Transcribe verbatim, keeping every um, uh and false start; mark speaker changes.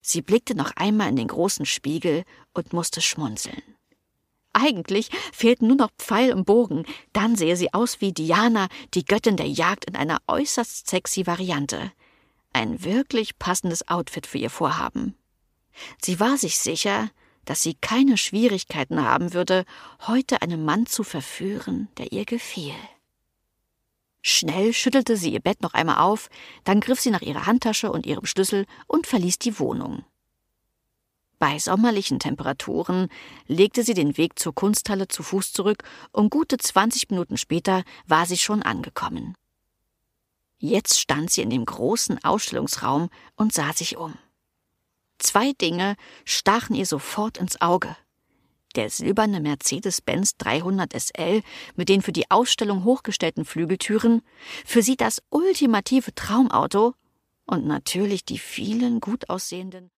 Speaker 1: Sie blickte noch einmal in den großen Spiegel und musste schmunzeln. Eigentlich fehlten nur noch Pfeil und Bogen, dann sähe sie aus wie Diana, die Göttin der Jagd, in einer äußerst sexy Variante. Ein wirklich passendes Outfit für ihr Vorhaben. Sie war sich sicher, dass sie keine Schwierigkeiten haben würde, heute einen Mann zu verführen, der ihr gefiel. Schnell schüttelte sie ihr Bett noch einmal auf, dann griff sie nach ihrer Handtasche und ihrem Schlüssel und verließ die Wohnung. Bei sommerlichen Temperaturen legte sie den Weg zur Kunsthalle zu Fuß zurück und gute zwanzig Minuten später war sie schon angekommen. Jetzt stand sie in dem großen Ausstellungsraum und sah sich um. Zwei Dinge stachen ihr sofort ins Auge. Der silberne Mercedes-Benz dreihundert S L mit den für die Ausstellung hochgestellten Flügeltüren, für sie das ultimative Traumauto und natürlich die vielen gut aussehenden